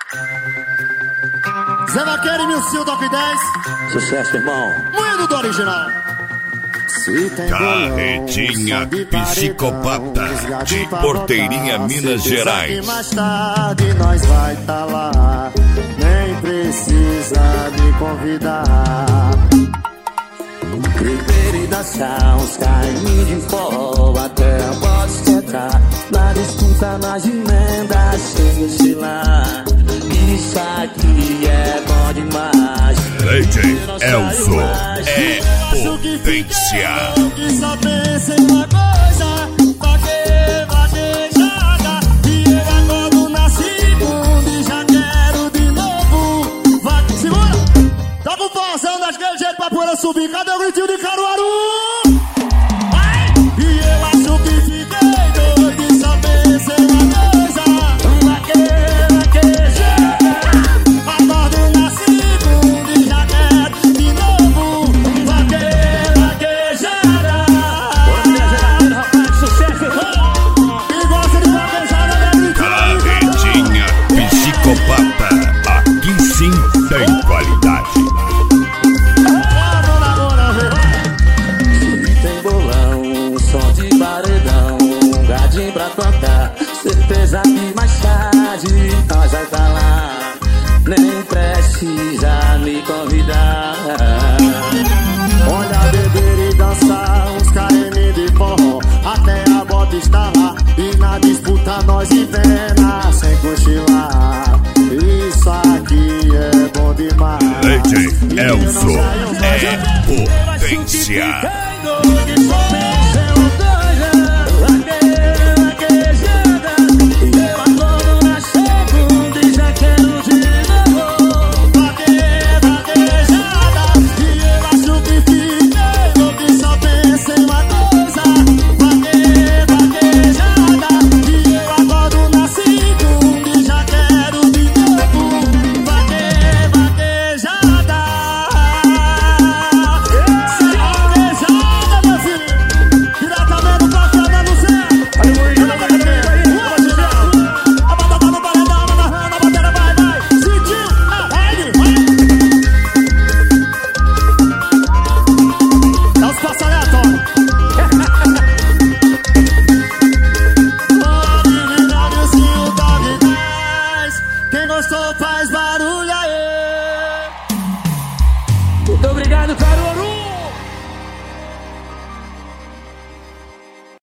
Zé Vaqueiro e Milcio Top 10. Sucesso, irmão. Moído do original. Carretinha Psicopata de Porteirinha, Minas Gerais. Mais tarde nós vai tá lá, nem precisa me convidar. Beber e dançar, uns carrinhos de forró, até a voz secar. Na disputa, nas emendas, sem oscilar. Isso aqui é bom demais. DJ Elson é potência. Que só pensa em uma coisa, vaquejada. E eu acordo na segunda e já quero de novo. Vai, segura! Tá com forção das que jeito pra poder subir. Cadê o gritinho de Caruaru? Vai! E eu acho que fiquei doido e só pensa em uma coisa, vaquejada. Acordo na segunda e já quero de novo. Vaquejada. Sucesso, irmão. E gosta de vaquejada, né, Carretinha Psicopata, aqui sim tem qualidade. Tem bolão, som de paredão, gadinho pra tocar. Certeza que mais tarde nós vai tá lá, nem precisa me convidar. Olha, beber e dançar, uns KM de forró, até a bota está lá. E na disputa nós empena, sem cochilar. Isso aqui é bom demais. DJ Elson é potência.